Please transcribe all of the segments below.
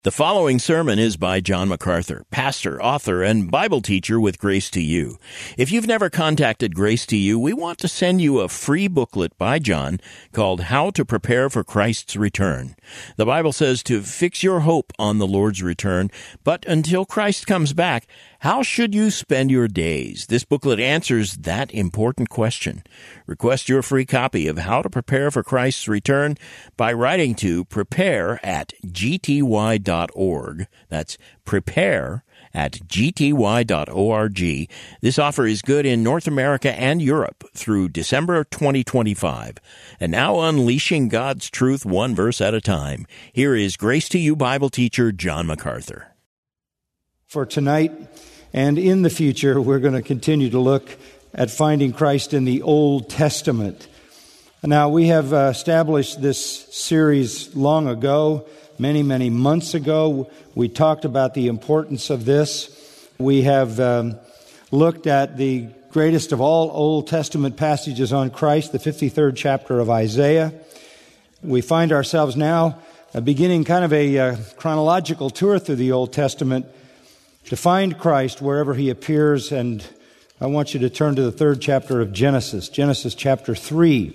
The following sermon is by John MacArthur, pastor, author, and Bible teacher with Grace to You. If you've never contacted Grace to You, we want to send you a free booklet by John called How to Prepare for Christ's Return. The Bible says to fix your hope on the Lord's return, but until Christ comes back, how should you spend your days? This booklet answers that important question. Request your free copy of How to Prepare for Christ's Return by writing to prepare@gty.org. That's prepare@gty.org. This offer is good in North America and Europe through December 2025. And now unleashing God's truth one verse at a time. Here is Grace to You Bible teacher John MacArthur. For tonight and in the future, we're going to continue to look at finding Christ in the Old Testament. Now, we have established this series long ago, many months ago. We talked about the importance of this. We have looked at the greatest of all Old Testament passages on Christ, the 53rd chapter of Isaiah. We find ourselves now beginning kind of a chronological tour through the Old Testament to find Christ wherever He appears, and I want you to turn to the 3rd chapter of Genesis chapter 3.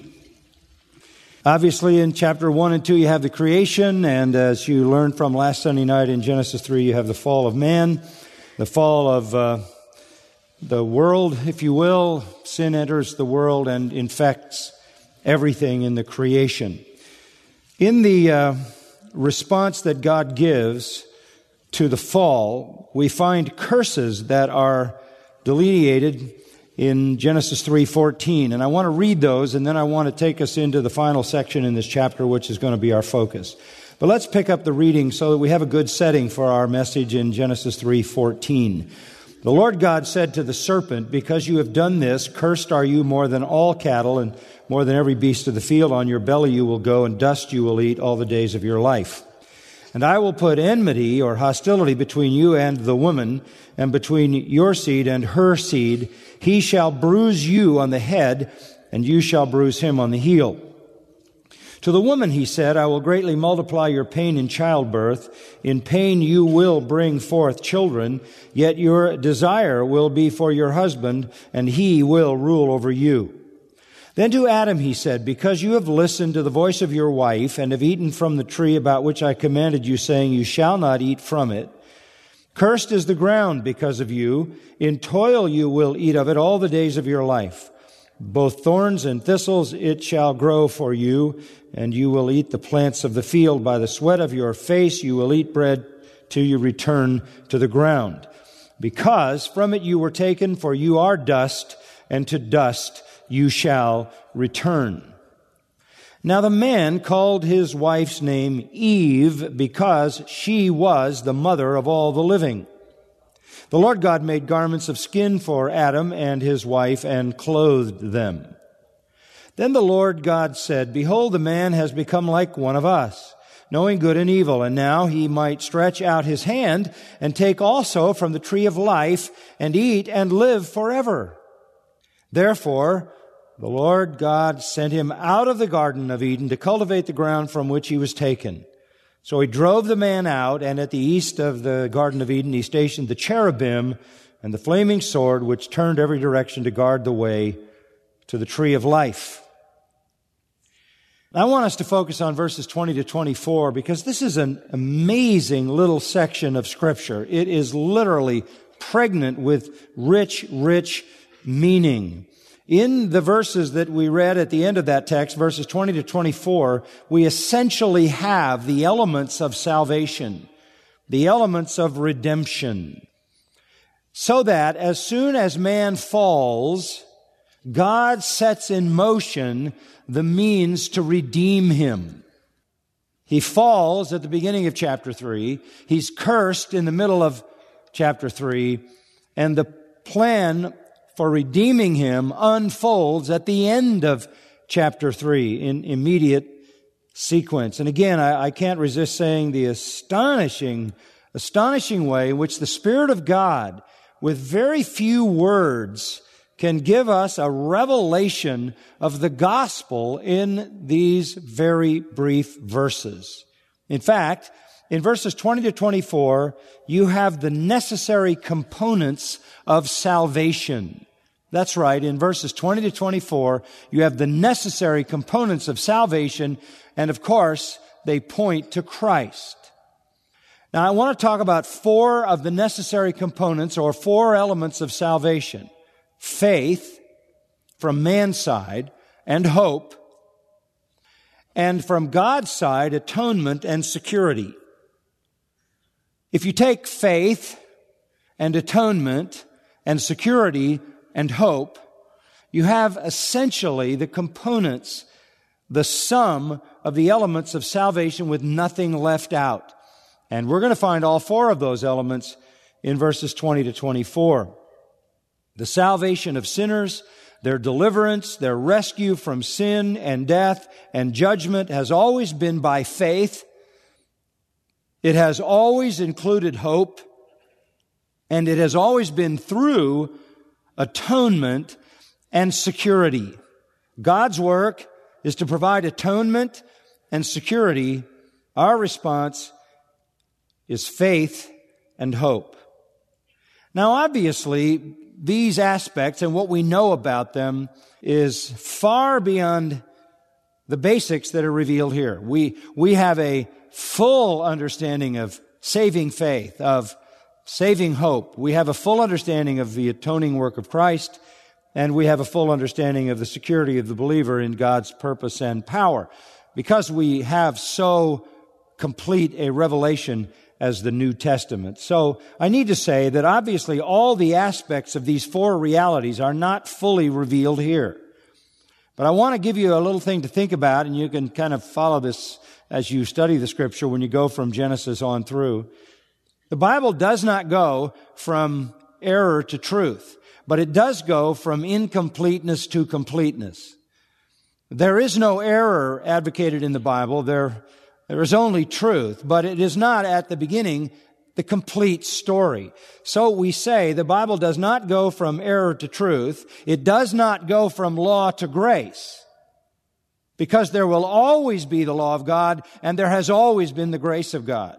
Obviously, in chapter 1 and 2, you have the creation, and as you learned from last Sunday night in Genesis 3, you have the fall of man, the fall of the world, if you will. Sin enters the world and infects everything in the creation. In the response that God gives to the fall, we find curses that are delineated in Genesis 3:14. And I want to read those, and then I want to take us into the final section in this chapter, which is going to be our focus. But let's pick up the reading so that we have a good setting for our message in Genesis 3:14. The Lord God said to the serpent, "Because you have done this, cursed are you more than all cattle, and more than every beast of the field. On your belly you will go, and dust you will eat all the days of your life. And I will put enmity," or hostility, "between you and the woman, and between your seed and her seed. He shall bruise you on the head, and you shall bruise him on the heel." To the woman he said, "I will greatly multiply your pain in childbirth. In pain you will bring forth children, yet your desire will be for your husband, and he will rule over you." Then to Adam he said, "Because you have listened to the voice of your wife, and have eaten from the tree about which I commanded you, saying, 'You shall not eat from it,' cursed is the ground because of you. In toil you will eat of it all the days of your life. Both thorns and thistles it shall grow for you, and you will eat the plants of the field. By the sweat of your face you will eat bread till you return to the ground. Because from it you were taken, for you are dust, and to dust you shall return." Now the man called his wife's name Eve, because she was the mother of all the living. The Lord God made garments of skin for Adam and his wife, and clothed them. Then the Lord God said, "Behold, the man has become like one of us, knowing good and evil, and now he might stretch out his hand and take also from the tree of life, and eat and live forever." Therefore, the Lord God sent him out of the Garden of Eden to cultivate the ground from which he was taken. So he drove the man out, and at the east of the Garden of Eden he stationed the cherubim and the flaming sword, which turned every direction to guard the way to the tree of life. I want us to focus on verses 20 to 24, because this is an amazing little section of Scripture. It is literally pregnant with rich meaning. In the verses that we read at the end of that text, verses 20 to 24, we essentially have the elements of salvation, the elements of redemption, so that as soon as man falls, God sets in motion the means to redeem him. He falls at the beginning of chapter 3. He's cursed in the middle of chapter 3. And the plan for redeeming him unfolds at the end of chapter 3 in immediate sequence. And again, I can't resist saying the astonishing way in which the Spirit of God, with very few words, can give us a revelation of the gospel in these very brief verses. In fact, in verses 20 to 24, you have the necessary components of salvation. That's right. In verses 20 to 24, you have the necessary components of salvation, and of course, they point to Christ. Now, I want to talk about 4 of the necessary components, or 4 elements of salvation. Faith, from man's side, and hope, and from God's side, atonement and security. If you take faith and atonement and security and hope, you have essentially the components, the sum of the elements of salvation with nothing left out. And we're going to find all 4 of those elements in verses 20 to 24. The salvation of sinners, their deliverance, their rescue from sin and death and judgment has always been by faith. It has always included hope, and it has always been through atonement and security. God's work is to provide atonement and security. Our response is faith and hope. Now, obviously, these aspects and what we know about them is far beyond the basics that are revealed here. We have a full understanding of saving faith, of saving hope. We have a full understanding of the atoning work of Christ, and we have a full understanding of the security of the believer in God's purpose and power, because we have so complete a revelation as the New Testament. So I need to say that obviously all the aspects of these 4 realities are not fully revealed here. But I want to give you a little thing to think about, and you can kind of follow this as you study the Scripture when you go from Genesis on through. The Bible does not go from error to truth, but it does go from incompleteness to completeness. There is no error advocated in the Bible. There is only truth, but it is not at the beginning the complete story. So we say the Bible does not go from error to truth. It does not go from law to grace, because there will always be the law of God, and there has always been the grace of God.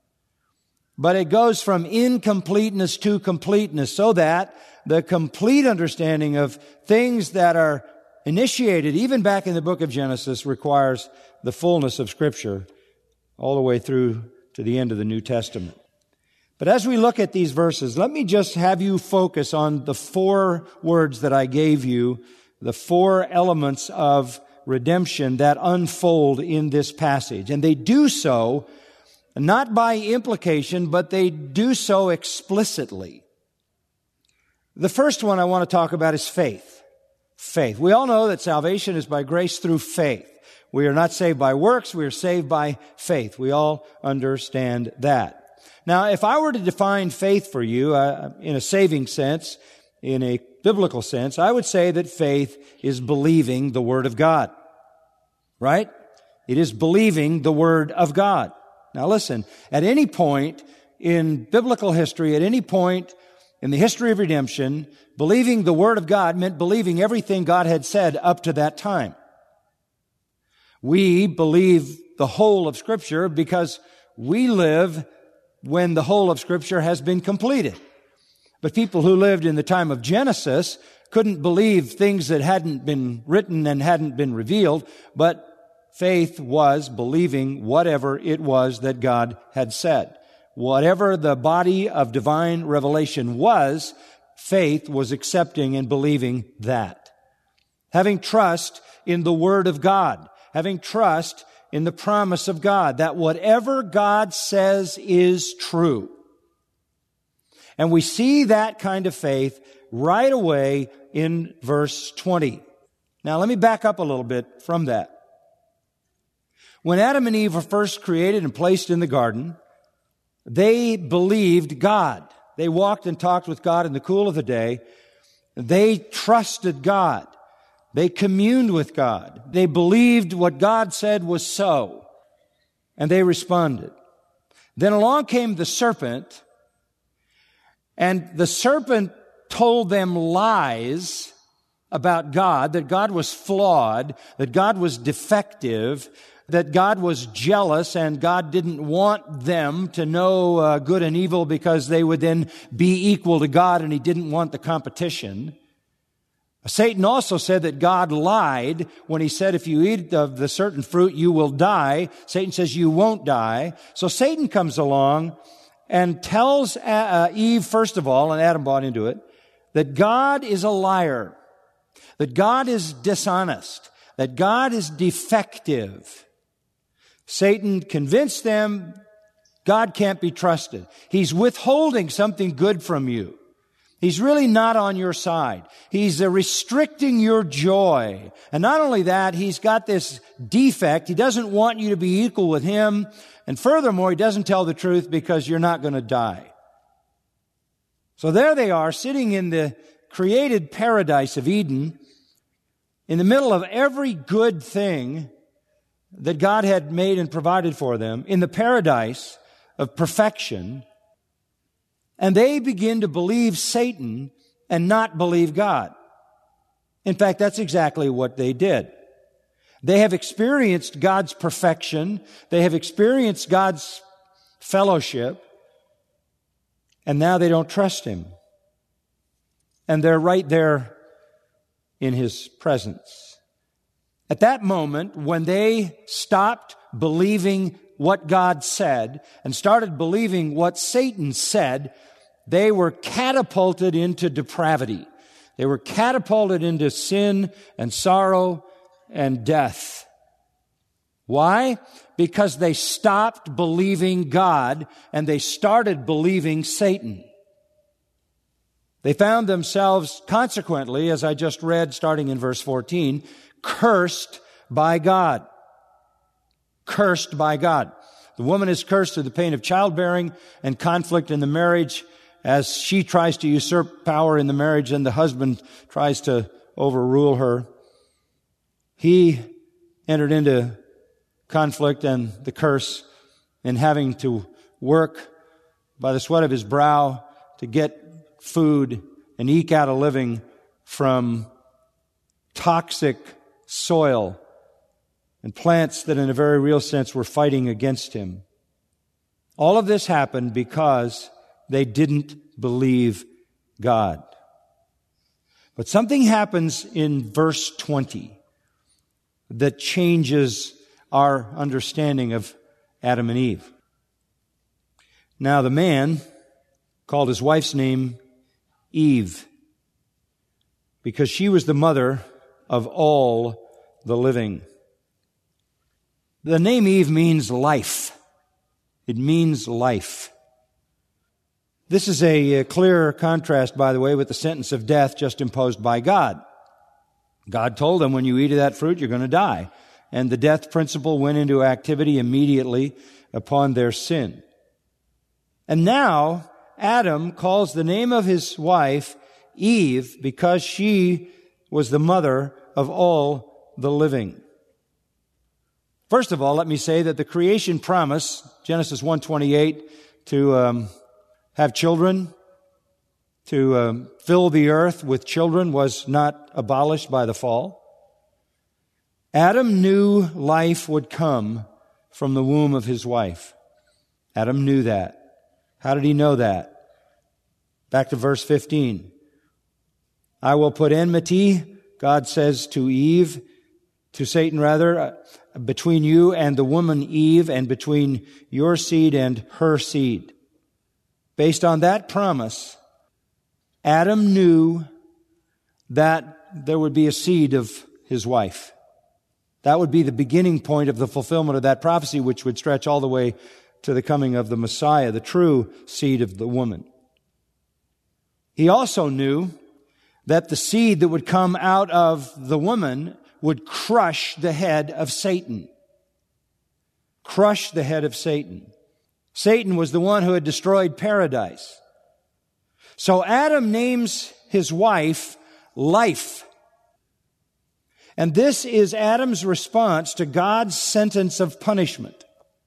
But it goes from incompleteness to completeness, so that the complete understanding of things that are initiated even back in the book of Genesis requires the fullness of Scripture all the way through to the end of the New Testament. But as we look at these verses, let me just have you focus on the 4 words that I gave you, the 4 elements of redemption that unfold in this passage. And they do so not by implication, but they do so explicitly. The first one I want to talk about is faith. Faith. We all know that salvation is by grace through faith. We are not saved by works, we are saved by faith. We all understand that. Now, if I were to define faith for you in a saving sense, in a biblical sense, I would say that faith is believing the Word of God. Right? It is believing the Word of God. Now listen, at any point in biblical history, at any point in the history of redemption, believing the Word of God meant believing everything God had said up to that time. We believe the whole of Scripture because we live when the whole of Scripture has been completed. But people who lived in the time of Genesis couldn't believe things that hadn't been written and hadn't been revealed, but faith was believing whatever it was that God had said. Whatever the body of divine revelation was, faith was accepting and believing that. Having trust in the Word of God, having trust in the promise of God, that whatever God says is true. And we see that kind of faith right away in verse 20. Now let me back up a little bit from that. When Adam and Eve were first created and placed in the garden, they believed God. They walked and talked with God in the cool of the day. They trusted God. They communed with God. They believed what God said was so. And they responded. Then along came the serpent, and the serpent told them lies about God, that God was flawed, that God was defective, that God was jealous and God didn't want them to know good and evil because they would then be equal to God, and He didn't want the competition. Satan also said that God lied when he said, if you eat of the certain fruit, you will die. Satan says you won't die. So Satan comes along and tells Eve, first of all, and Adam bought into it, that God is a liar, that God is dishonest, that God is defective. Satan convinced them God can't be trusted. He's withholding something good from you. He's really not on your side. He's restricting your joy. And not only that, he's got this defect. He doesn't want you to be equal with him. And furthermore, he doesn't tell the truth because you're not going to die. So there they are, sitting in the created paradise of Eden, in the middle of every good thing that God had made and provided for them, in the paradise of perfection. And they begin to believe Satan and not believe God. In fact, that's exactly what they did. They have experienced God's perfection. They have experienced God's fellowship. And now they don't trust Him. And they're right there in His presence. At that moment, when they stopped believing what God said and started believing what Satan said, they were catapulted into depravity. They were catapulted into sin and sorrow and death. Why? Because they stopped believing God and they started believing Satan. They found themselves, consequently, as I just read, starting in verse 14, cursed by God. Cursed by God. The woman is cursed through the pain of childbearing and conflict in the marriage as she tries to usurp power in the marriage and the husband tries to overrule her. He entered into conflict and the curse in having to work by the sweat of his brow to get food and eke out a living from toxic soil and plants that in a very real sense were fighting against him. All of this happened because they didn't believe God. But something happens in verse 20 that changes our understanding of Adam and Eve. Now the man called his wife's name Eve because she was the mother of all the living. The name Eve means life. It means life. This is a clear contrast, by the way, with the sentence of death just imposed by God. God told them, when you eat of that fruit, you're going to die. And the death principle went into activity immediately upon their sin. And now, Adam calls the name of his wife Eve because she was the mother of all the living. First of all, let me say that the creation promise, Genesis 1:28, to have children, to fill the earth with children, was not abolished by the fall. Adam knew life would come from the womb of his wife. Adam knew that. How did he know that? Back to verse 15. I will put enmity, God says to Eve, to Satan rather, between you and the woman Eve, and between your seed and her seed. Based on that promise, Adam knew that there would be a seed of his wife. That would be the beginning point of the fulfillment of that prophecy, which would stretch all the way to the coming of the Messiah, the true seed of the woman. He also knew that the seed that would come out of the woman would crush the head of Satan. Crush the head of Satan. Satan was the one who had destroyed paradise. So Adam names his wife Life. And this is Adam's response to God's sentence of punishment.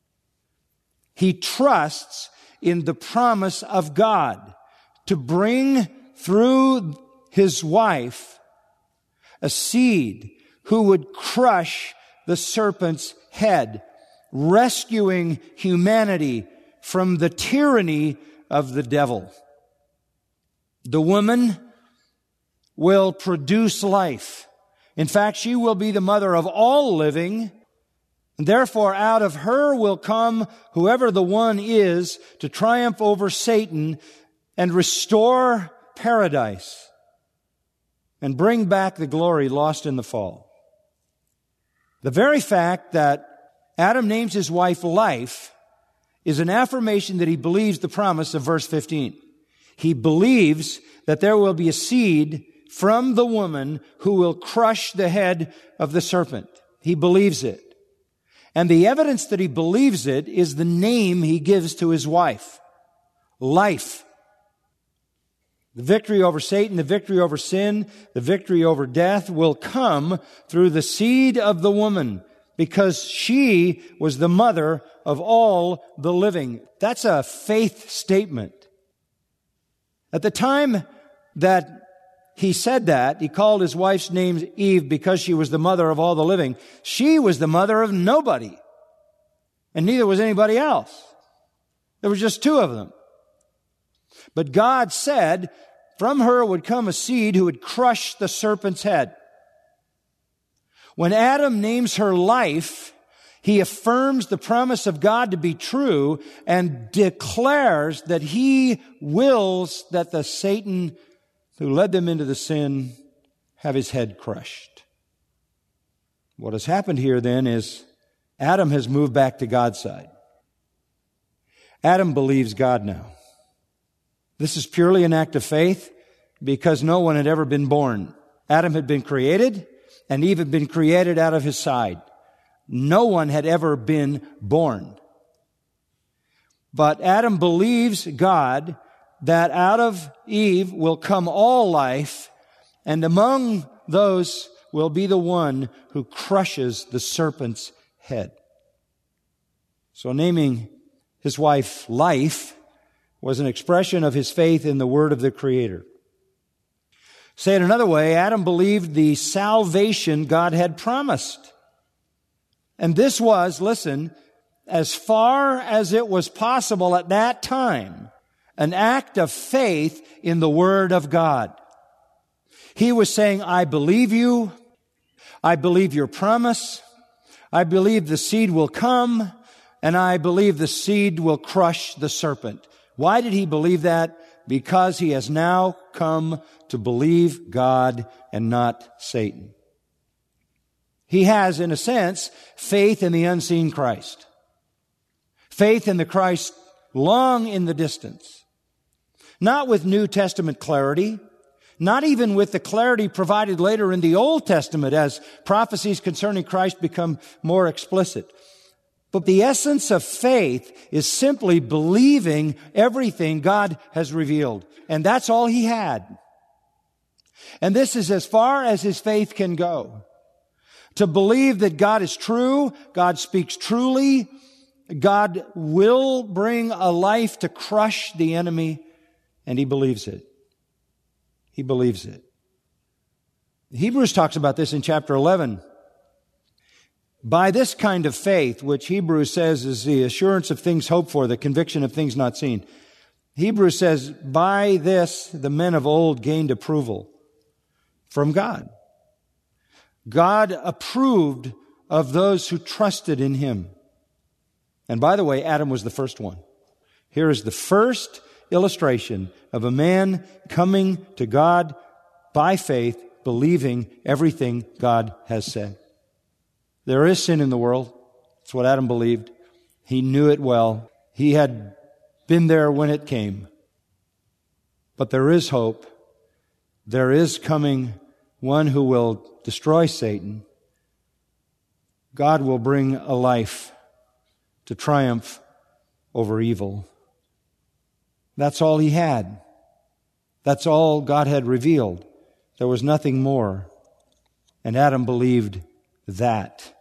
He trusts in the promise of God to bring through his wife a seed who would crush the serpent's head, rescuing humanity from the tyranny of the devil. The woman will produce life. In fact, she will be the mother of all living. And therefore, out of her will come whoever the one is to triumph over Satan and restore paradise and bring back the glory lost in the fall. The very fact that Adam names his wife Life is an affirmation that he believes the promise of verse 15. He believes that there will be a seed from the woman who will crush the head of the serpent. He believes it. And the evidence that he believes it is the name he gives to his wife. Life. The victory over Satan, the victory over sin, the victory over death will come through the seed of the woman, because she was the mother of all the living. That's a faith statement. At the time that he said that, he called his wife's name Eve because she was the mother of all the living. She was the mother of nobody. And neither was anybody else. There was just two of them. But God said, from her would come a seed who would crush the serpent's head. When Adam names her Life, he affirms the promise of God to be true and declares that he wills that the Satan who led them into the sin have his head crushed. What has happened here then is Adam has moved back to God's side. Adam believes God now. This is purely an act of faith because no one had ever been born. Adam had been created, and Eve had been created out of his side. No one had ever been born. But Adam believes God that out of Eve will come all life, and among those will be the one who crushes the serpent's head. So naming his wife Life was an expression of his faith in the word of the Creator. Say it another way, Adam believed the salvation God had promised. And this was, listen, as far as it was possible at that time, an act of faith in the Word of God. He was saying, I believe you. I believe your promise. I believe the seed will come, and I believe the seed will crush the serpent. Why did he believe that? Because he has now come to believe God and not Satan. He has, in a sense, faith in the unseen Christ. Faith in the Christ long in the distance. Not with New Testament clarity, not even with the clarity provided later in the Old Testament as prophecies concerning Christ become more explicit. But the essence of faith is simply believing everything God has revealed. And that's all he had. And this is as far as his faith can go. To believe that God is true, God speaks truly, God will bring a life to crush the enemy, and he believes it. He believes it. Hebrews talks about this in chapter 11. By this kind of faith, which Hebrews says is the assurance of things hoped for, the conviction of things not seen. Hebrews says, by this the men of old gained approval from God. God approved of those who trusted in him. And by the way, Adam was the first one. Here is the first illustration of a man coming to God by faith, believing everything God has said. There is sin in the world. That's what Adam believed. He knew it well. He had been there when it came. But there is hope. There is coming one who will destroy Satan. God will bring a life to triumph over evil. That's all he had. That's all God had revealed. There was nothing more. And Adam believed that.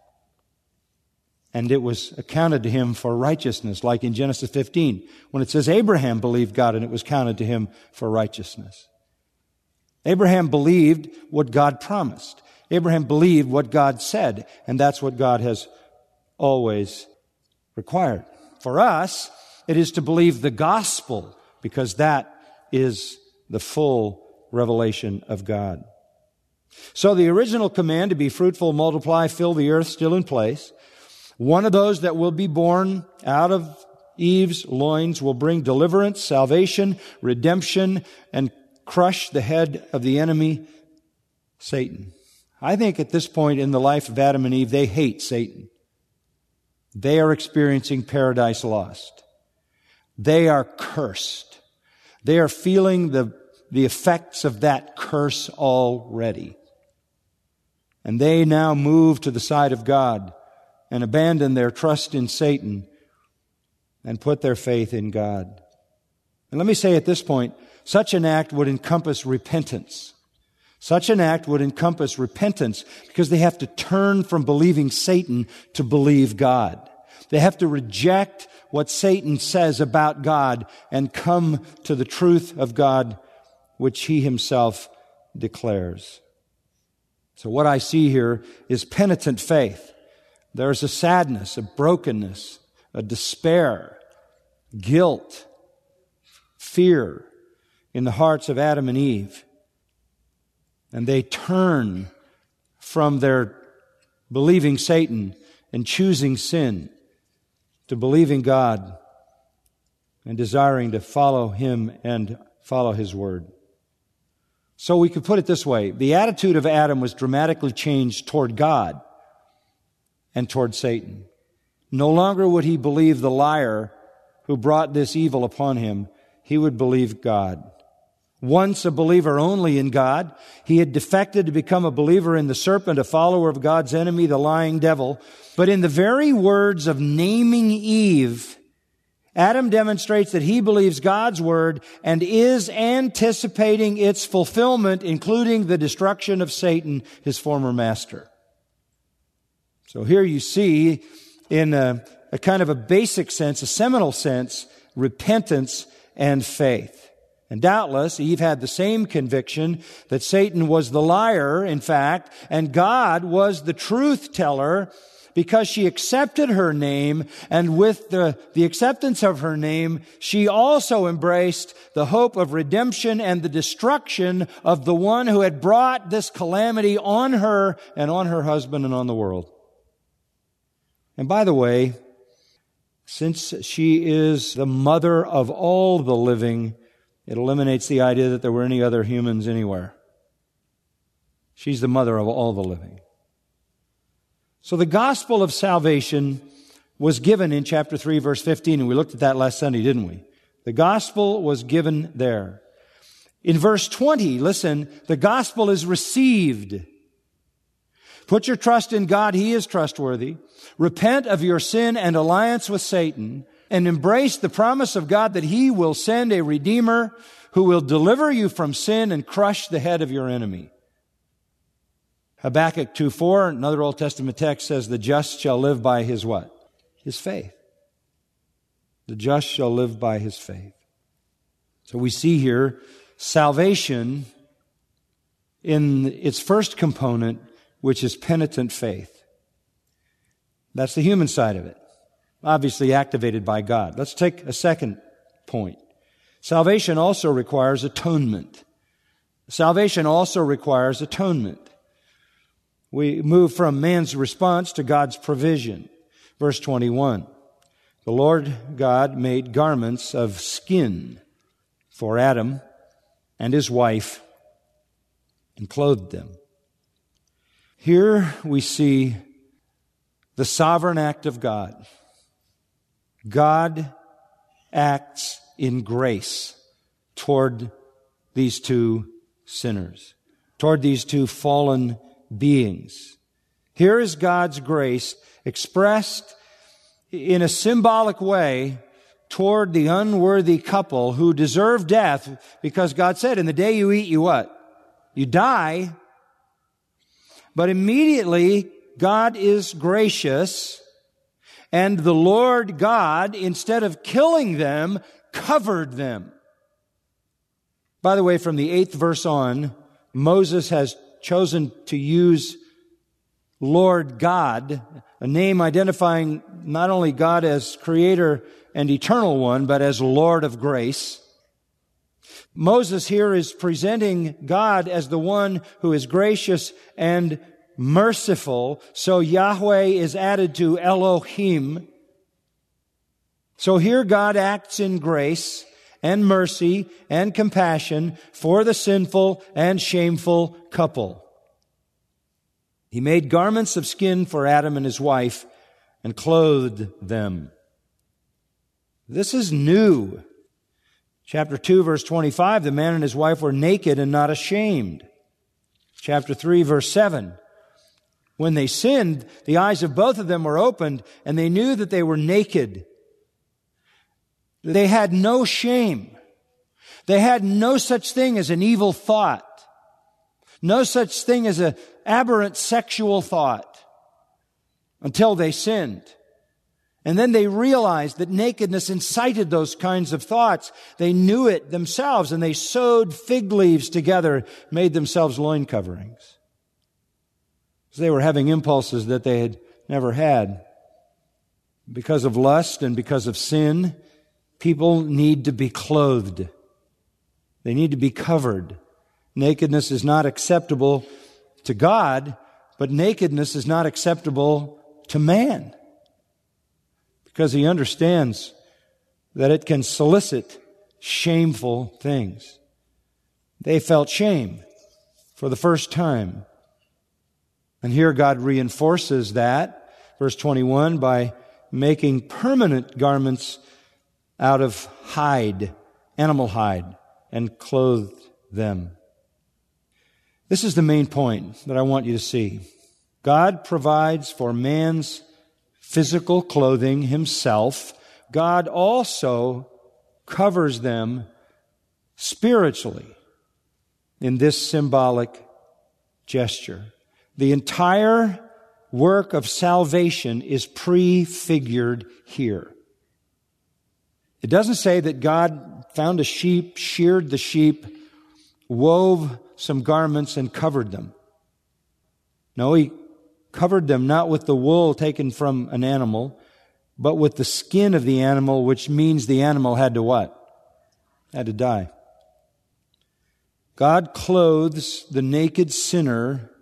And it was accounted to him for righteousness, like in Genesis 15, when it says Abraham believed God and it was counted to him for righteousness. Abraham believed what God promised. Abraham believed what God said, and that's what God has always required. For us, it is to believe the gospel, because that is the full revelation of God. So the original command to be fruitful, multiply, fill the earth, still in place. One of those that will be born out of Eve's loins will bring deliverance, salvation, redemption, and crush the head of the enemy, Satan. I think at this point in the life of Adam and Eve, they hate Satan. They are experiencing paradise lost. They are cursed. They are feeling the effects of that curse already. And they now move to the side of God and abandon their trust in Satan and put their faith in God. And let me say at this point, such an act would encompass repentance. Such an act would encompass repentance because they have to turn from believing Satan to believe God. They have to reject what Satan says about God and come to the truth of God, which he himself declares. So what I see here is penitent faith. There's a sadness, a brokenness, a despair, guilt, fear in the hearts of Adam and Eve. And they turn from their believing Satan and choosing sin to believing God and desiring to follow Him and follow His Word. So we could put it this way. The attitude of Adam was dramatically changed toward God and toward Satan. No longer would he believe the liar who brought this evil upon him. He would believe God. Once a believer only in God, he had defected to become a believer in the serpent, a follower of God's enemy, the lying devil. But in the very words of naming Eve, Adam demonstrates that he believes God's word and is anticipating its fulfillment, including the destruction of Satan, his former master. So here you see, in a kind of a basic sense, a seminal sense, repentance and faith. And doubtless, Eve had the same conviction that Satan was the liar, in fact, and God was the truth teller, because she accepted her name, and with the acceptance of her name, she also embraced the hope of redemption and the destruction of the one who had brought this calamity on her and on her husband and on the world. And by the way, since she is the mother of all the living, it eliminates the idea that there were any other humans anywhere. She's the mother of all the living. So the gospel of salvation was given in chapter 3, verse 15, and we looked at that last Sunday, didn't we? The gospel was given there. In verse 20, listen, the gospel is received. Put your trust in God, He is trustworthy. Repent of your sin and alliance with Satan, and embrace the promise of God that He will send a Redeemer who will deliver you from sin and crush the head of your enemy. Habakkuk 2:4, another Old Testament text, says, the just shall live by his what? His faith. The just shall live by his faith. So we see here salvation in its first component, which is penitent faith. That's the human side of it, obviously activated by God. Let's take a second point. Salvation also requires atonement. Salvation also requires atonement. We move from man's response to God's provision. Verse 21, the Lord God made garments of skin for Adam and his wife and clothed them. Here we see the sovereign act of God. God acts in grace toward these two sinners, toward these two fallen beings. Here is God's grace expressed in a symbolic way toward the unworthy couple who deserve death, because God said, in the day you eat, you what? You die. But immediately, God is gracious, and the Lord God, instead of killing them, covered them. By the way, from the 8th verse on, Moses has chosen to use Lord God, a name identifying not only God as Creator and Eternal One, but as Lord of grace. Moses here is presenting God as the one who is gracious and merciful. So Yahweh is added to Elohim. So here God acts in grace and mercy and compassion for the sinful and shameful couple. He made garments of skin for Adam and his wife and clothed them. This is new. Chapter 2, verse 25, the man and his wife were naked and not ashamed. Chapter 3, verse 7, when they sinned, the eyes of both of them were opened, and they knew that they were naked. They had no shame. They had no such thing as an evil thought. No such thing as an aberrant sexual thought until they sinned. And then they realized that nakedness incited those kinds of thoughts. They knew it themselves, and they sewed fig leaves together, made themselves loin coverings. So they were having impulses that they had never had. Because of lust and because of sin, people need to be clothed. They need to be covered. Nakedness is not acceptable to God, but nakedness is not acceptable to man, because he understands that it can solicit shameful things. They felt shame for the first time. And here God reinforces that, verse 21, by making permanent garments out of hide, animal hide, and clothed them. This is the main point that I want you to see. God provides for man's physical clothing himself. God also covers them spiritually in this symbolic gesture. The entire work of salvation is prefigured here. It doesn't say that God found a sheep, sheared the sheep, wove some garments and covered them. No, He covered them not with the wool taken from an animal, but with the skin of the animal, which means the animal had to what? Had to die. God clothes the naked sinner,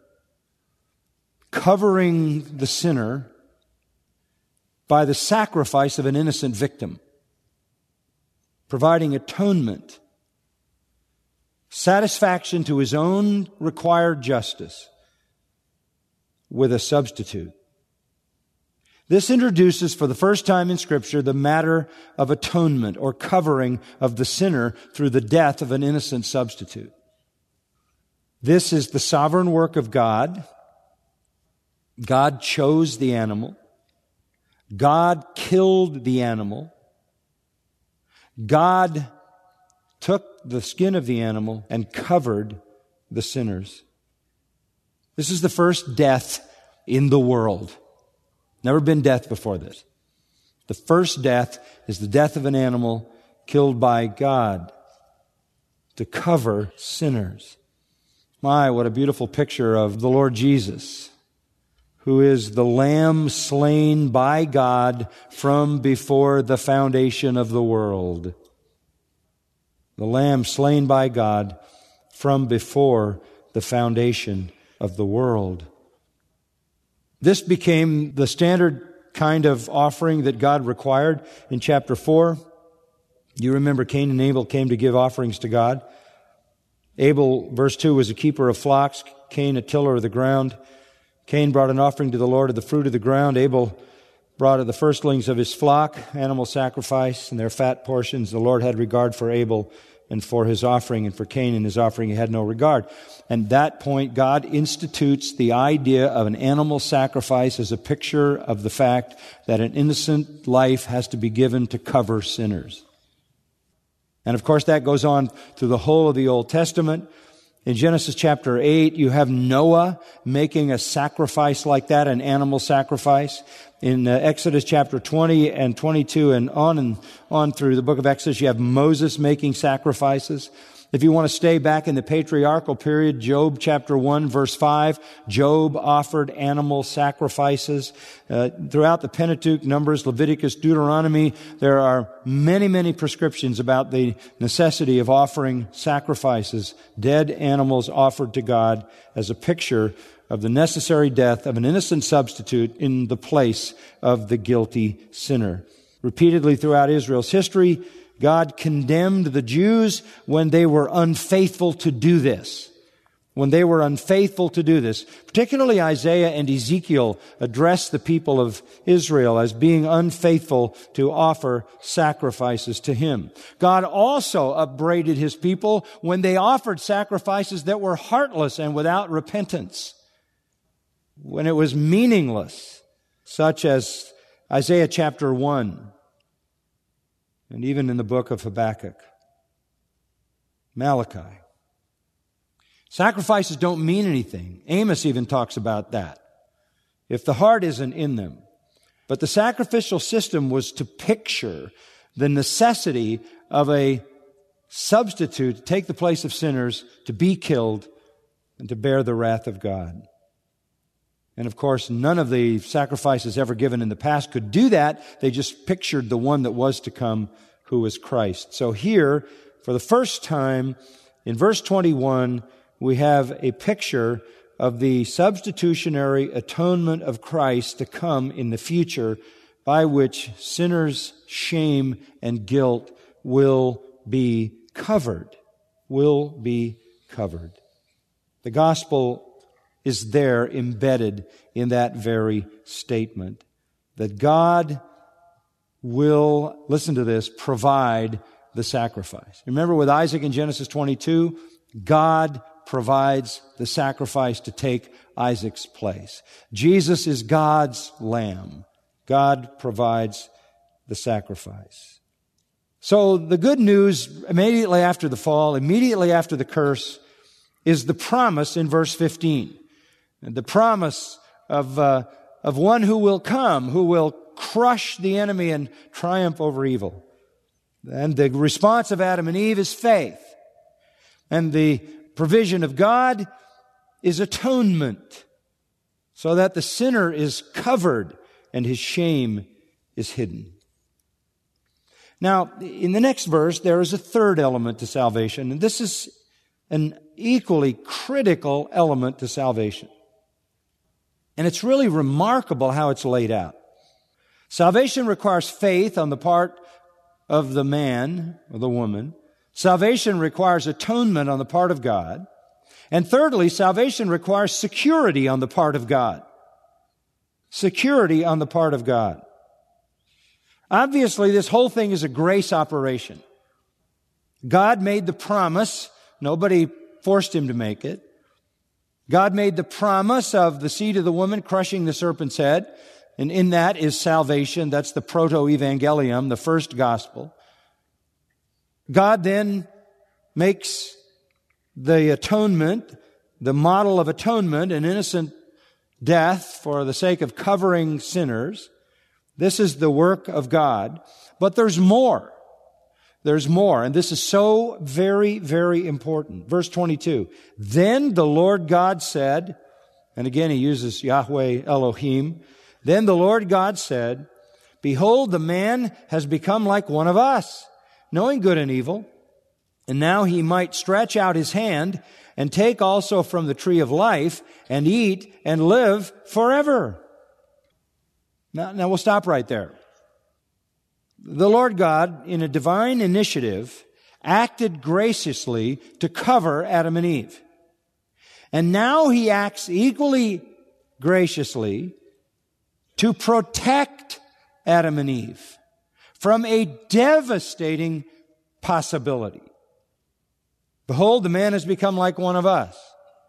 covering the sinner by the sacrifice of an innocent victim, providing atonement, satisfaction to His own required justice with a substitute. This introduces for the first time in Scripture the matter of atonement or covering of the sinner through the death of an innocent substitute. This is the sovereign work of God. God chose the animal. God killed the animal. God took the skin of the animal and covered the sinners. This is the first death in the world. Never been death before this. The first death is the death of an animal killed by God to cover sinners. My, what a beautiful picture of the Lord Jesus, who is the Lamb slain by God from before the foundation of the world. The Lamb slain by God from before the foundation of the world. This became the standard kind of offering that God required in chapter 4. You remember Cain and Abel came to give offerings to God. Abel, verse 2, was a keeper of flocks. Cain, a tiller of the ground. Cain brought an offering to the Lord of the fruit of the ground. Abel brought of the firstlings of his flock, animal sacrifice, and their fat portions. The Lord had regard for Abel and for his offering, and for Cain and his offering he had no regard. And at that point, God institutes the idea of an animal sacrifice as a picture of the fact that an innocent life has to be given to cover sinners. And of course, that goes on through the whole of the Old Testament. In Genesis chapter 8, you have Noah making a sacrifice like that, an animal sacrifice. In Exodus chapter 20 and 22 and on through the book of Exodus, you have Moses making sacrifices. If you want to stay back in the patriarchal period, Job chapter 1, verse 5, Job offered animal sacrifices. Throughout the Pentateuch, Numbers, Leviticus, Deuteronomy, there are many, many prescriptions about the necessity of offering sacrifices, dead animals offered to God as a picture of the necessary death of an innocent substitute in the place of the guilty sinner. Repeatedly throughout Israel's history, God condemned the Jews when they were unfaithful to do this. When they were unfaithful to do this. Particularly Isaiah and Ezekiel addressed the people of Israel as being unfaithful to offer sacrifices to Him. God also upbraided His people when they offered sacrifices that were heartless and without repentance. When it was meaningless, such as Isaiah chapter 1. And even in the book of Habakkuk, Malachi. Sacrifices don't mean anything. Amos even talks about that. If the heart isn't in them. But the sacrificial system was to picture the necessity of a substitute to take the place of sinners, to be killed, and to bear the wrath of God. And of course, none of the sacrifices ever given in the past could do that. They just pictured the one that was to come, who was Christ. So here, for the first time, in verse 21, we have a picture of the substitutionary atonement of Christ to come in the future, by which sinners' shame and guilt will be covered. Will be covered. The gospel is there embedded in that very statement. That God will, listen to this, provide the sacrifice. Remember with Isaac in Genesis 22, God provides the sacrifice to take Isaac's place. Jesus is God's lamb. God provides the sacrifice. So the good news immediately after the fall, immediately after the curse, is the promise in verse 15. The promise of one who will come, who will crush the enemy and triumph over evil. And the response of Adam and Eve is faith. And the provision of God is atonement, so that the sinner is covered and his shame is hidden. Now, in the next verse, there is a third element to salvation, and this is an equally critical element to salvation. And it's really remarkable how it's laid out. Salvation requires faith on the part of the man or the woman. Salvation requires atonement on the part of God. And thirdly, salvation requires security on the part of God. Security on the part of God. Obviously, this whole thing is a grace operation. God made the promise. Nobody forced Him to make it. God made the promise of the seed of the woman crushing the serpent's head, and in that is salvation. That's the proto-evangelium, the first gospel. God then makes the atonement, the model of atonement, an innocent death for the sake of covering sinners. This is the work of God. But there's more. There's more, and this is so very, very important. Verse 22, Then the Lord God said, and again he uses Yahweh Elohim, Then the Lord God said, Behold, the man has become like one of us, knowing good and evil, and now he might stretch out his hand and take also from the tree of life and eat and live forever. Now we'll stop right there. The Lord God, in a divine initiative, acted graciously to cover Adam and Eve. And now He acts equally graciously to protect Adam and Eve from a devastating possibility. Behold, the man has become like one of us.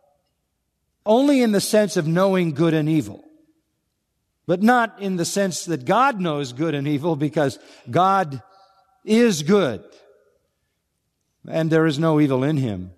Only in the sense of knowing good and evil. But not in the sense that God knows good and evil, because God is good. And there is no evil in Him.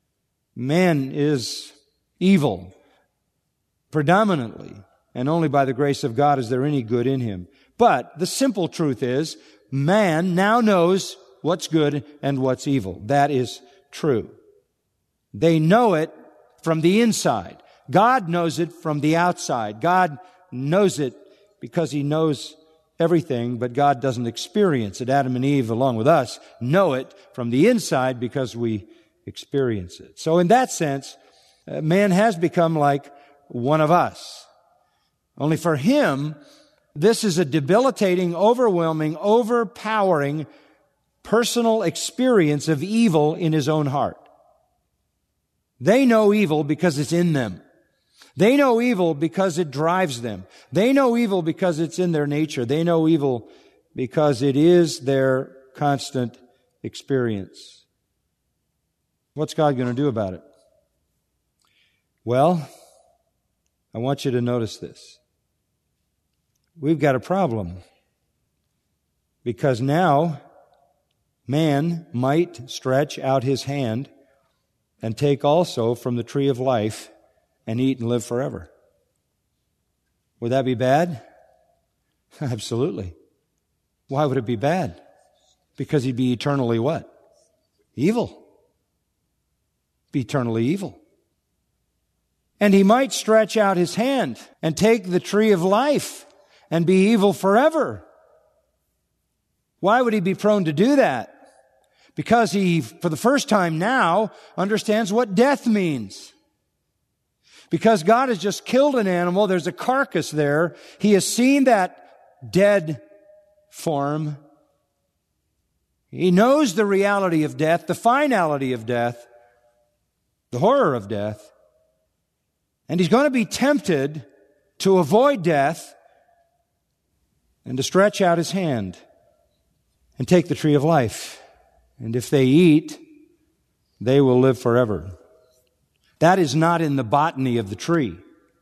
Man is evil. Predominantly. And only by the grace of God is there any good in him. But the simple truth is, man now knows what's good and what's evil. That is true. They know it from the inside. God knows it from the outside. God knows it because He knows everything, but God doesn't experience it. Adam and Eve, along with us, know it from the inside because we experience it. So in that sense, man has become like one of us. Only for him, this is a debilitating, overwhelming, overpowering personal experience of evil in his own heart. They know evil because it's in them. They know evil because it drives them. They know evil because it's in their nature. They know evil because it is their constant experience. What's God going to do about it? Well, I want you to notice this. We've got a problem. Because now, man might stretch out his hand and take also from the tree of life and eat and live forever. Would that be bad? Absolutely. Why would it be bad? Because he'd be eternally what? Evil. Be eternally evil. And he might stretch out his hand and take the tree of life and be evil forever. Why would he be prone to do that? Because he, for the first time now, understands what death means. Because God has just killed an animal, there's a carcass there. He has seen that dead form. He knows the reality of death, the finality of death, the horror of death. And he's going to be tempted to avoid death and to stretch out his hand and take the tree of life. And if they eat, they will live forever. That is not in the botany of the tree,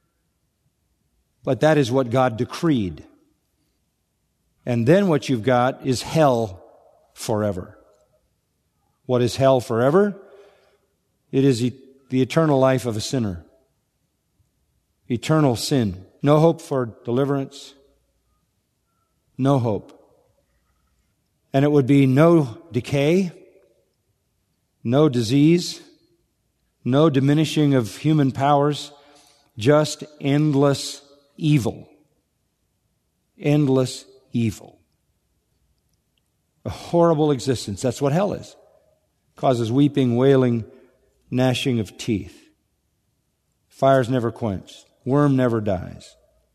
but that is what God decreed. And then what you've got is hell forever. What is hell forever? It is the eternal life of a sinner. Eternal sin. No hope for deliverance. No hope. And it would be no decay, no disease, no diminishing of human powers, just endless evil. Endless evil. A horrible existence. That's what hell is. Causes weeping, wailing, gnashing of teeth. Fire's never quenched. Worm never dies.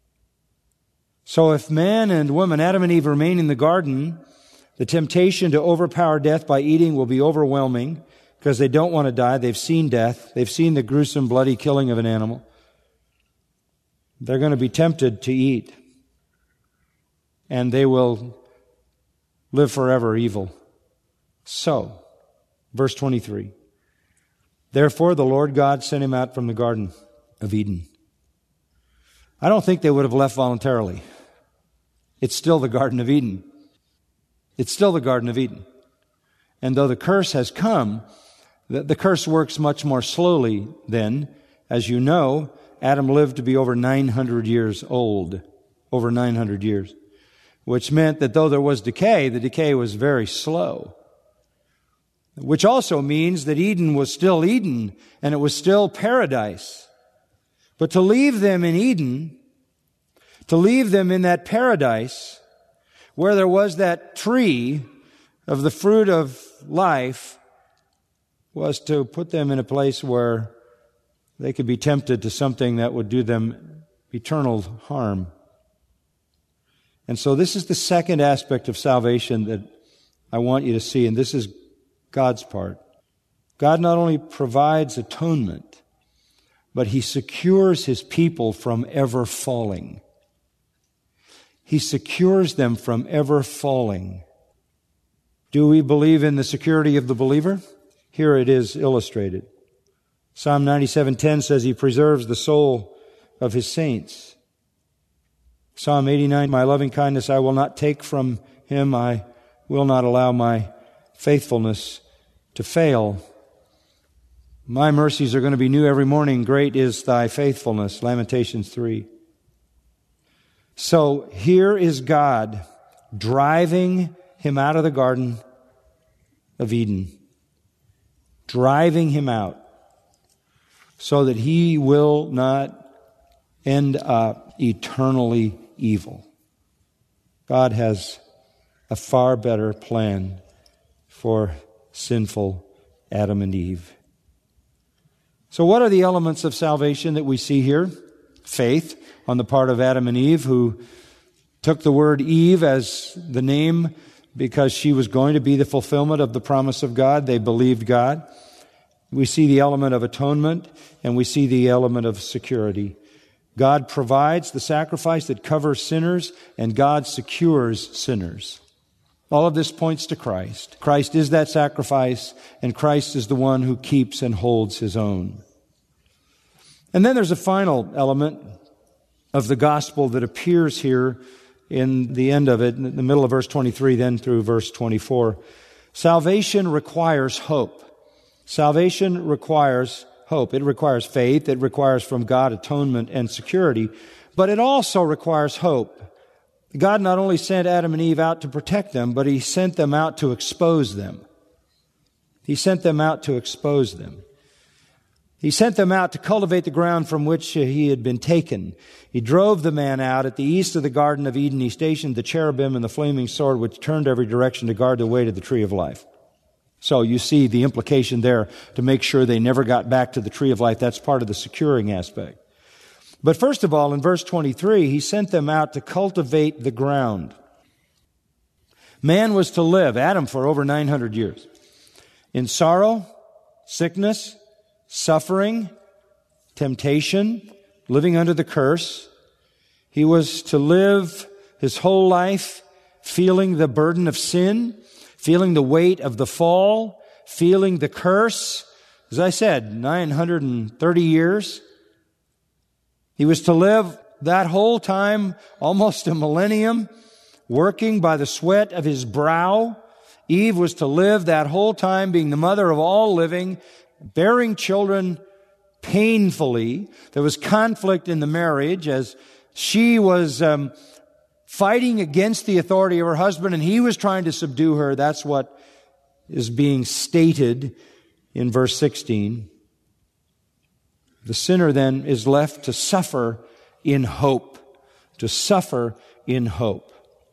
So if man and woman, Adam and Eve, remain in the garden, the temptation to overpower death by eating will be overwhelming because they don't want to die. They've seen death. They've seen the gruesome, bloody killing of an animal. They're going to be tempted to eat. And they will live forever evil. So, verse 23. Therefore the Lord God sent him out from the Garden of Eden. I don't think they would have left voluntarily. It's still the Garden of Eden. It's still the Garden of Eden. And though the curse has come, the curse works much more slowly then. As you know, Adam lived to be over 900 years old. Over 900 years. Which meant that though there was decay, the decay was very slow. Which also means that Eden was still Eden, and it was still paradise. But to leave them in Eden, to leave them in that paradise, where there was that tree of the fruit of life, was to put them in a place where they could be tempted to something that would do them eternal harm. And so this is the second aspect of salvation that I want you to see, and this is God's part. God not only provides atonement, but He secures His people from ever falling. He secures them from ever falling. Do we believe in the security of the believer? Here it is illustrated. Psalm 97:10 says He preserves the soul of His saints. Psalm 89, my loving kindness I will not take from Him. I will not allow my faithfulness to fail. My mercies are going to be new every morning. Great is thy faithfulness. Lamentations 3. So here is God driving him out of the Garden of Eden. driving him out so that he will not end up eternally evil. God has a far better plan for sinful Adam and Eve. So what are the elements of salvation that we see here? Faith on the part of Adam and Eve, who took the word Eve as the name because she was going to be the fulfillment of the promise of God. They believed God. We see the element of atonement, and we see the element of security. God provides the sacrifice that covers sinners, and God secures sinners. All of this points to Christ. Christ is that sacrifice, and Christ is the one who keeps and holds His own. And then there's a final element of the gospel that appears here in the end of it, in the middle of verse 23, then through verse 24. Salvation requires hope. Salvation requires hope. It requires faith. It requires from God atonement and security. But it also requires hope. God not only sent Adam and Eve out to protect them, but He sent them out to expose them. He sent them out to expose them. He sent them out to cultivate the ground from which he had been taken. He drove the man out. At the east of the Garden of Eden, He stationed the cherubim and the flaming sword, which turned every direction to guard the way to the tree of life. So you see the implication there to make sure they never got back to the tree of life. That's part of the securing aspect. But first of all, in verse 23, He sent them out to cultivate the ground. Man was to live, Adam, for over 900 years, in sorrow, sickness, suffering, temptation, living under the curse. He was to live his whole life feeling the burden of sin, feeling the weight of the fall, feeling the curse. As I said, 930 years. He was to live that whole time, almost a millennium, working by the sweat of his brow. Eve was to live that whole time, being the mother of all living, bearing children painfully. There was conflict in the marriage as she was fighting against the authority of her husband, and he was trying to subdue her. That's what is being stated in verse 16. The sinner then is left to suffer in hope. To suffer in hope.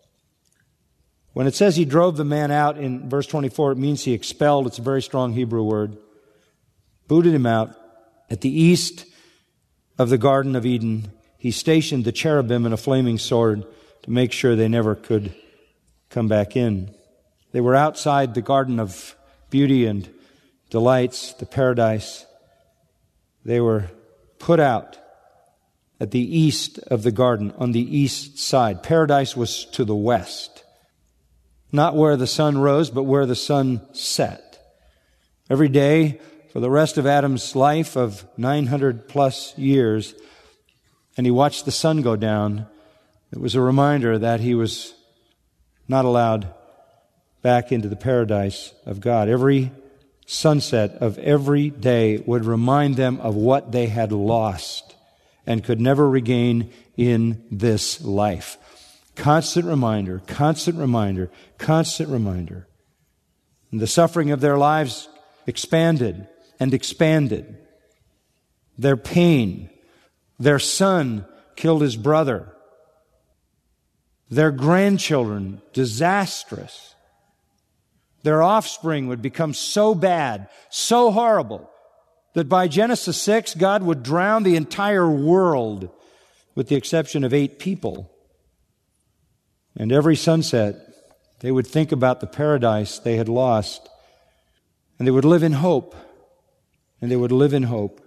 When it says He drove the man out in verse 24, it means He expelled. It's a very strong Hebrew word. Booted him out. At the east of the Garden of Eden, He stationed the cherubim and a flaming sword to make sure they never could come back in. They were outside the garden of beauty and delights, the paradise. They were put out at the east of the garden, on the east side. Paradise was to the west. Not where the sun rose, but where the sun set. Every day, for the rest of Adam's life of 900 plus years, and he watched the sun go down, it was a reminder that he was not allowed back into the paradise of God. Every sunset of every day would remind them of what they had lost and could never regain in this life. Constant reminder, constant reminder, constant reminder. And the suffering of their lives expanded and expanded. Their pain. Their son killed his brother. Their grandchildren, disastrous. Their offspring would become so bad, so horrible, that by Genesis 6, God would drown the entire world with the exception of 8 people. And every sunset, they would think about the paradise they had lost, and they would live in hope. And they would live in hope.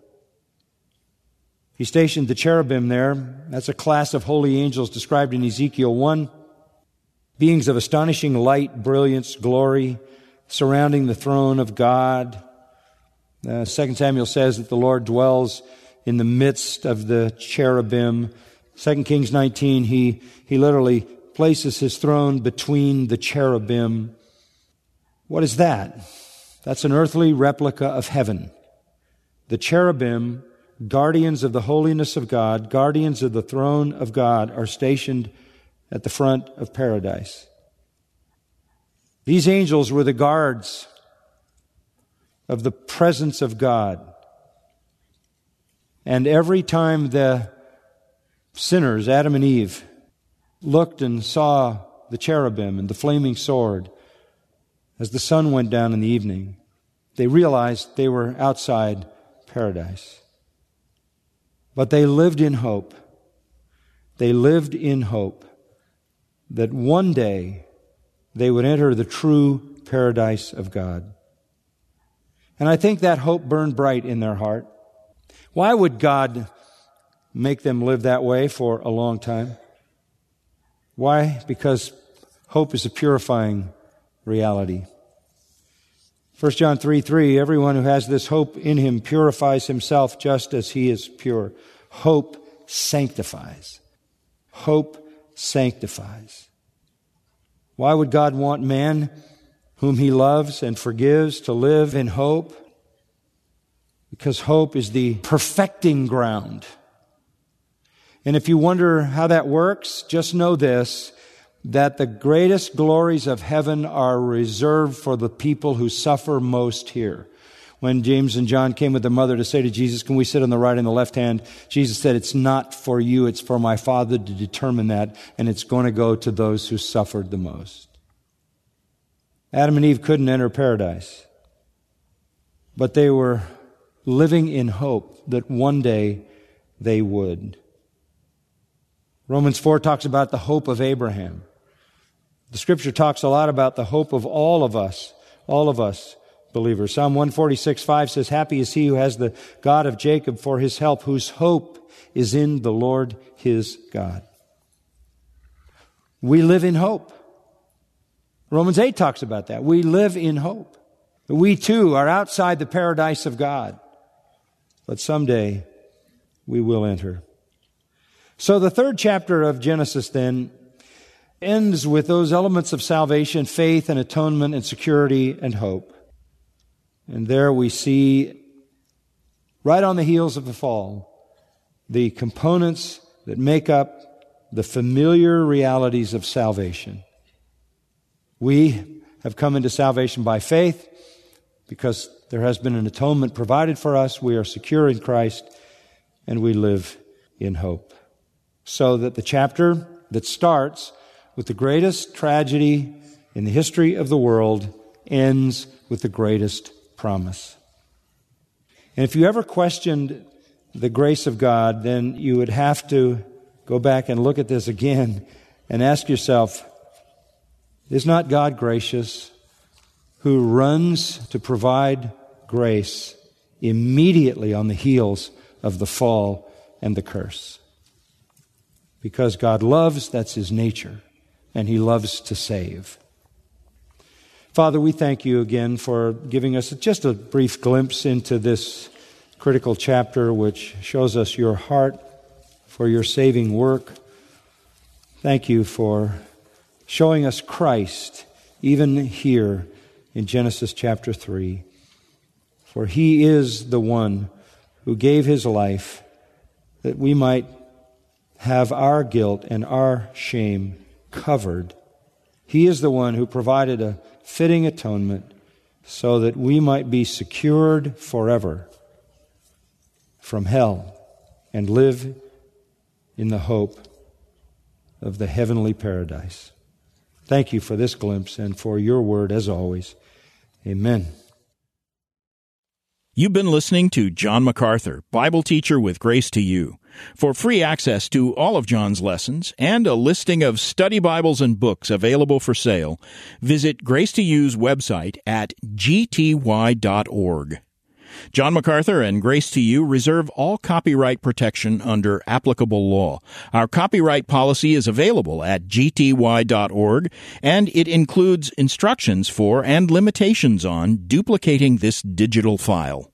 He stationed the cherubim there. That's a class of holy angels described in Ezekiel 1. Beings of astonishing light, brilliance, glory, surrounding the throne of God. 2 Samuel says that the Lord dwells in the midst of the cherubim. 2 Kings 19, he literally places His throne between the cherubim. What is that? That's an earthly replica of heaven. The cherubim, guardians of the holiness of God, guardians of the throne of God, are stationed at the front of paradise. These angels were the guards of the presence of God. And every time the sinners, Adam and Eve, looked and saw the cherubim and the flaming sword as the sun went down in the evening, they realized they were outside paradise. But they lived in hope. They lived in hope that one day they would enter the true paradise of God. And I think that hope burned bright in their heart. Why would God make them live that way for a long time? Why? Because hope is a purifying reality. 1 John 3:3, everyone who has this hope in him purifies himself just as he is pure. Hope sanctifies. Hope sanctifies. Why would God want man, whom he loves and forgives, to live in hope? Because hope is the perfecting ground. And if you wonder how that works, just know this, that the greatest glories of heaven are reserved for the people who suffer most here. When James and John came with their mother to say to Jesus, can we sit on the right and the left hand? Jesus said, it's not for you, it's for my Father to determine that, and it's going to go to those who suffered the most. Adam and Eve couldn't enter paradise, but they were living in hope that one day they would. Romans 4 talks about the hope of Abraham. The Scripture talks a lot about the hope of all of us believers. Psalm 146:5 says, happy is he who has the God of Jacob for his help, whose hope is in the Lord his God. We live in hope. Romans 8 talks about that. We live in hope. We too are outside the paradise of God, but someday we will enter. So the third chapter of Genesis then ends with those elements of salvation, faith and atonement and security and hope. And there we see, right on the heels of the fall, the components that make up the familiar realities of salvation. We have come into salvation by faith because there has been an atonement provided for us. We are secure in Christ and we live in hope. So that the chapter that starts with the greatest tragedy in the history of the world ends with the greatest promise. And if you ever questioned the grace of God, then you would have to go back and look at this again and ask yourself, is not God gracious, who runs to provide grace immediately on the heels of the fall and the curse? Because God loves, that's His nature, and He loves to save. Father, we thank You again for giving us just a brief glimpse into this critical chapter which shows us Your heart for Your saving work. Thank You for showing us Christ even here in Genesis chapter 3. For He is the one who gave His life that we might have our guilt and our shame covered. He is the one who provided a fitting atonement so that we might be secured forever from hell and live in the hope of the heavenly paradise. Thank You for this glimpse and for Your word as always. Amen. You've been listening to John MacArthur, Bible teacher with Grace to You. For free access to all of John's lessons and a listing of study Bibles and books available for sale, visit Grace to You's website at gty.org. John MacArthur and Grace to You reserve all copyright protection under applicable law. Our copyright policy is available at gty.org, and it includes instructions for and limitations on duplicating this digital file.